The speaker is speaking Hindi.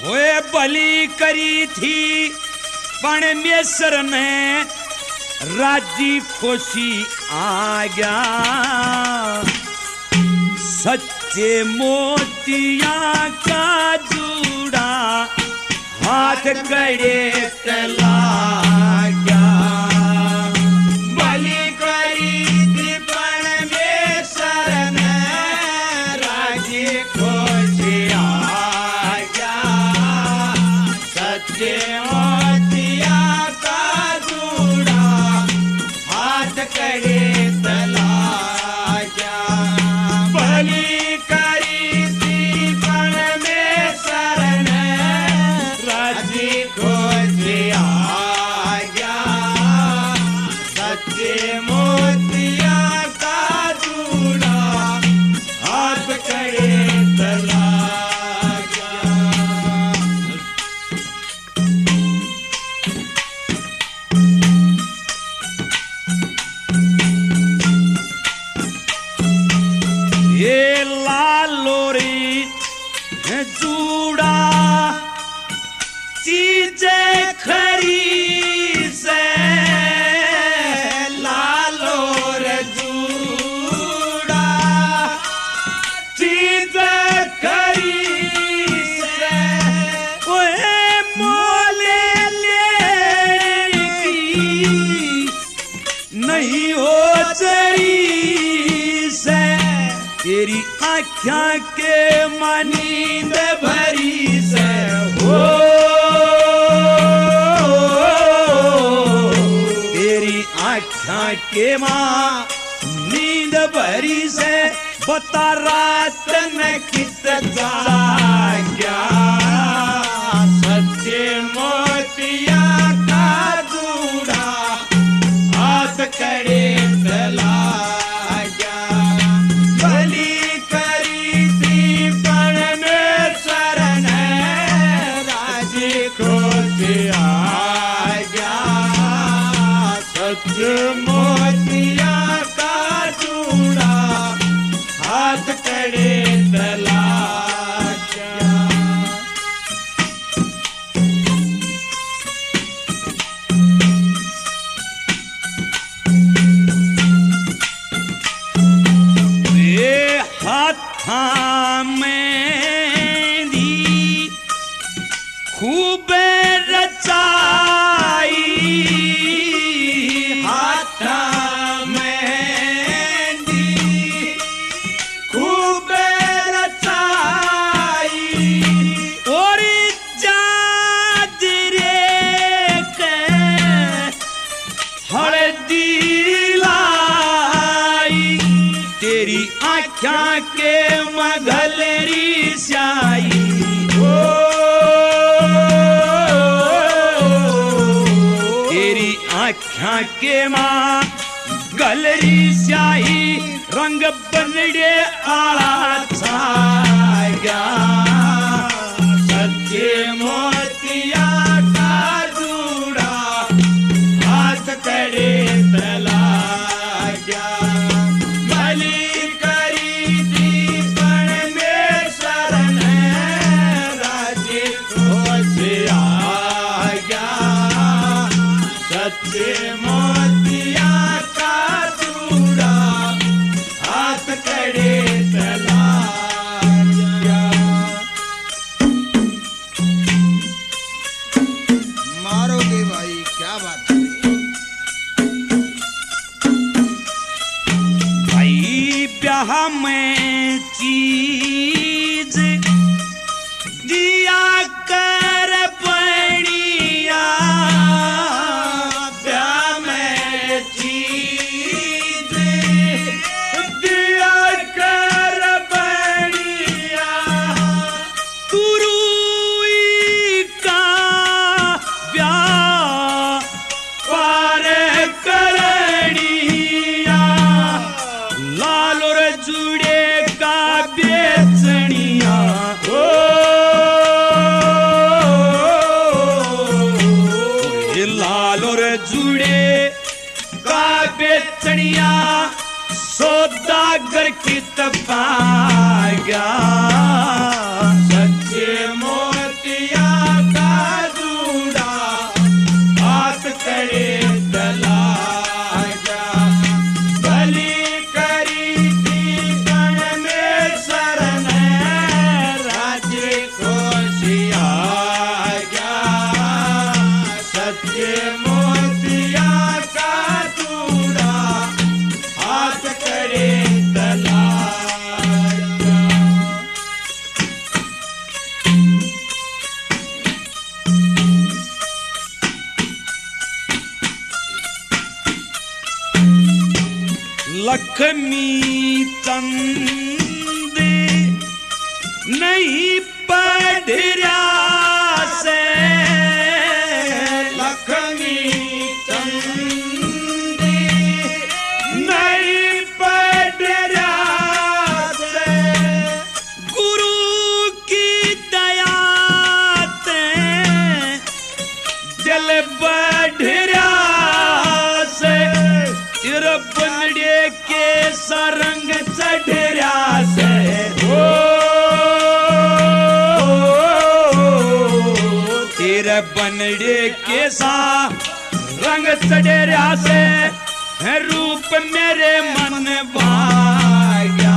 होए बलि करी थी परमेश्वर ने राजी खुशी आ गया। सच्चे मोतिया का जूड़ा हाथ गड़े तला गया। बलि करी थी परमेश्वर ने राजी खुशी आ गया। सच्चे मोतिया का जूड़ा हाथ गड़े तला गया। बलि करी थी परमेश्वर ने राजी खुशी आ गया। सच्चे मोतिया का जूड़ा हाथ गड़े तला गया। ये लालोरी जूड़ा चीजें खरी से लालोर जूड़ा चीजें खरी से ओए मोले लेगी नहीं हो चरी से। तेरी आँखा के मानींद भरी से हो। तेरी आँखा के माँ नींद भरी से बता रात में कित जाग्या। सच्चे मोतिया का जूड़ा हाथ करे तला गया। बलि करी थी परमेश्वर ने राजी खुशी आ गया। सच्चे मोतिया का जूड़ा हाथ करे तला गया। ये हाथा में दी खूब रचाई। हाथा में दी खूब रचाई। और जाजरे के हल्दी लाई। तेरी आँखा के मगलरी स्याई हो। तेरी आँखा के माँ गलरी स्याही रंग बनड़े आला छा गया। सच्चे मोतिया का जूड़ा हाथ करे तला गया। बलि करी थी परमेश्वर ने राजी खुशी आ गया। सच्चे मोतिया का जूड़ा हाथ करे तला गया। मारोगे भाई, क्या बात है। भाई ब्याह में चीज दिया कर बढ़िया। ब्याह में चीज दिया कर बढ़िया। तुरुई का ब्याह पार करनिया। लाल और जुड़े का बेच लक्ष्मी चंद नहीं पढ़ रहा से लक्ष्मी चंद नहीं पढ़ रहा से गुरु की दया से दिल बढ़ रहा से तिर बनड़े के सरंग चढ़रा से तिर बनड़े के सा रंग चढ़रा से रूप मेरे मन भाग्या